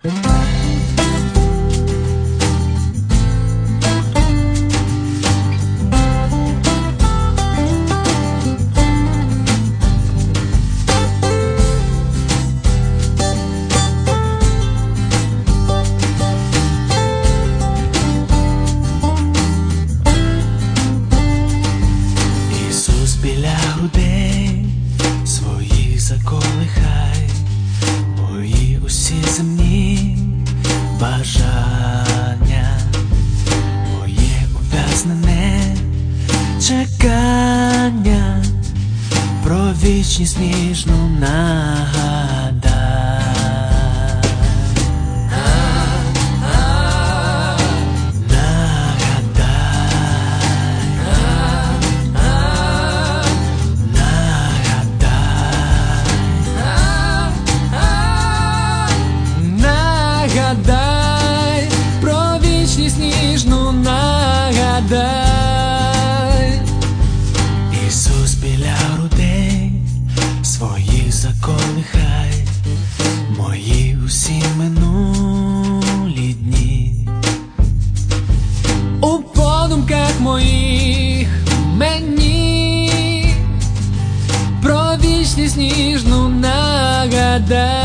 Біля грудей своїх заколихай мої усі земні бажання, моє ув'язнене чекання, про вічність ніжну нагадай. Нагадай, про вічність ніжну нагадай. Ісус біля грудей своїх заколихай мої усі минулі дні. У подумках моїх мені про вічність ніжну нагадай.